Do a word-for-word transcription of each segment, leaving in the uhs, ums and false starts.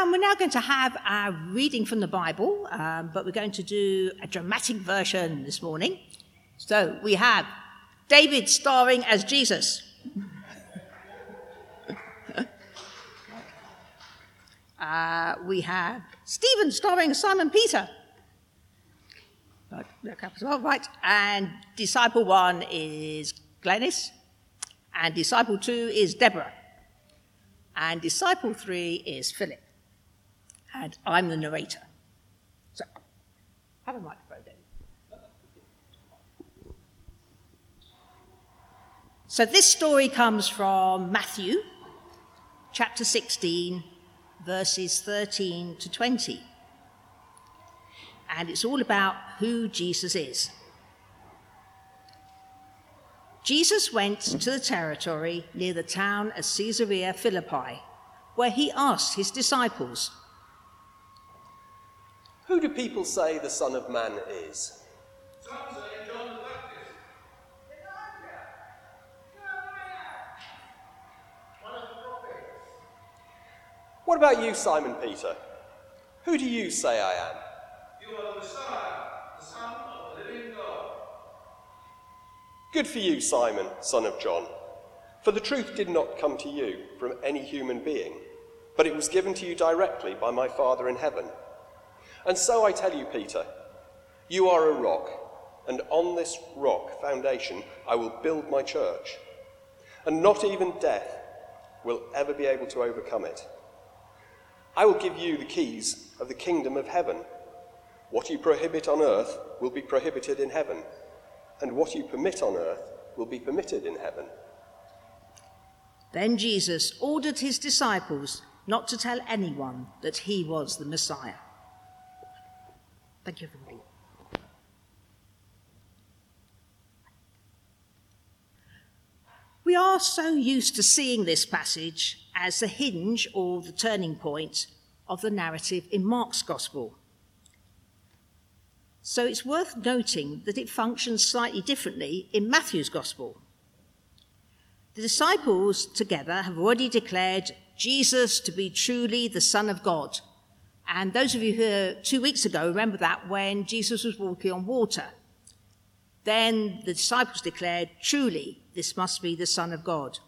And we're now going to have our reading from the Bible, um, but we're going to do a dramatic version this morning. So we have David starring as Jesus. uh, we have Stephen starring as Simon Peter. Well, right. And disciple one is Glenys. And disciple two is Deborah. And disciple three is Philip. And I'm the narrator. So, have a microphone, David. So this story comes from Matthew, chapter sixteen, verses thirteen to twenty. And it's all about who Jesus is. Jesus went to the territory near the town of Caesarea Philippi, where he asked his disciples, "Who do people say the Son of Man is?" Some say John the Baptist. Elijah. Jeremiah. One of the prophets. What about you, Simon Peter? Who do you say I am? You are the Messiah, the Son of the living God. Good for you, Simon, son of John. For the truth did not come to you from any human being, but it was given to you directly by my Father in heaven. And so I tell you, Peter, you are a rock, and on this rock foundation I will build my church, and not even death will ever be able to overcome it. I will give you the keys of the kingdom of heaven. What you prohibit on earth will be prohibited in heaven, and what you permit on earth will be permitted in heaven." Then Jesus ordered his disciples not to tell anyone that he was the Messiah. Thank you, everybody. We are so used to seeing this passage as the hinge or the turning point of the narrative in Mark's Gospel. So it's worth noting that it functions slightly differently in Matthew's Gospel. The disciples together have already declared Jesus to be truly the Son of God. And those of you who were two weeks ago remember that when Jesus was walking on water. Then the disciples declared, truly, this must be the Son of God.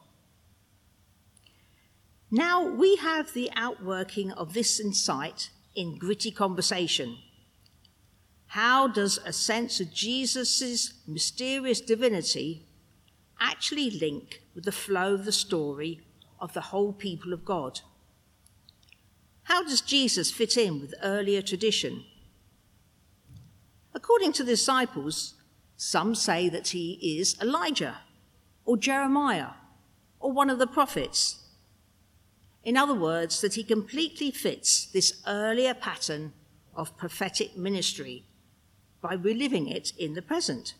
Now we have the outworking of this insight in gritty conversation. How does a sense of Jesus' mysterious divinity actually link with the flow of the story of the whole people of God? How does Jesus fit in with earlier tradition? According to the disciples, some say that he is Elijah or Jeremiah or one of the prophets. In other words, that he completely fits this earlier pattern of prophetic ministry by reliving it in the present.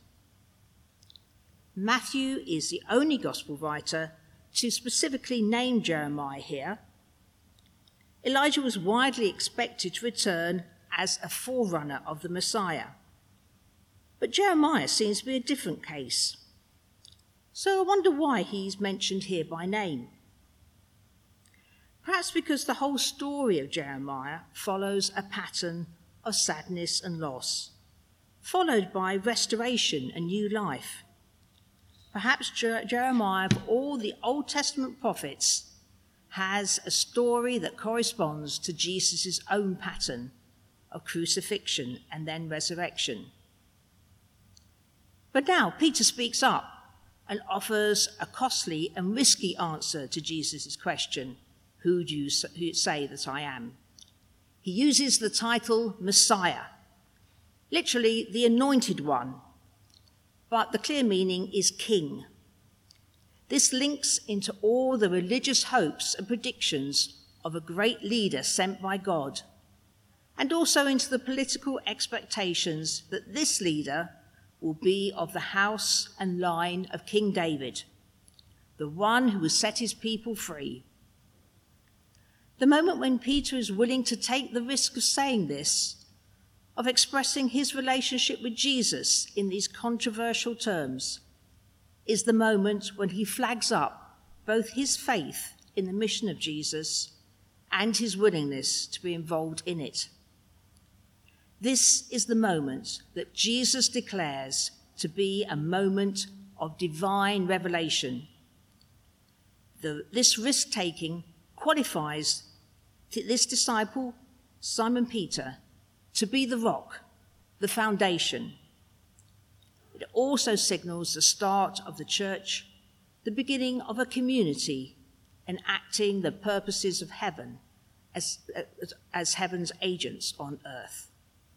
Matthew is the only gospel writer to specifically name Jeremiah here. Elijah was widely expected to return as a forerunner of the Messiah. But Jeremiah seems to be a different case. So I wonder why he's mentioned here by name. Perhaps because the whole story of Jeremiah follows a pattern of sadness and loss, followed by restoration and new life. Perhaps Jer- Jeremiah, of all the Old Testament prophets, has a story that corresponds to Jesus' own pattern of crucifixion and then resurrection. But now Peter speaks up and offers a costly and risky answer to Jesus' question, who do you say that I am? He uses the title Messiah, literally the anointed one, but the clear meaning is king. This links into all the religious hopes and predictions of a great leader sent by God, and also into the political expectations that this leader will be of the house and line of King David, the one who will set his people free. The moment when Peter is willing to take the risk of saying this, of expressing his relationship with Jesus in these controversial terms, is the moment when he flags up both his faith in the mission of Jesus and his willingness to be involved in it. This is the moment that Jesus declares to be a moment of divine revelation. The, this risk-taking qualifies this disciple, Simon Peter, to be the rock, the foundation. It also signals the start of the church, the beginning of a community enacting the purposes of heaven as, as, as heaven's agents on earth.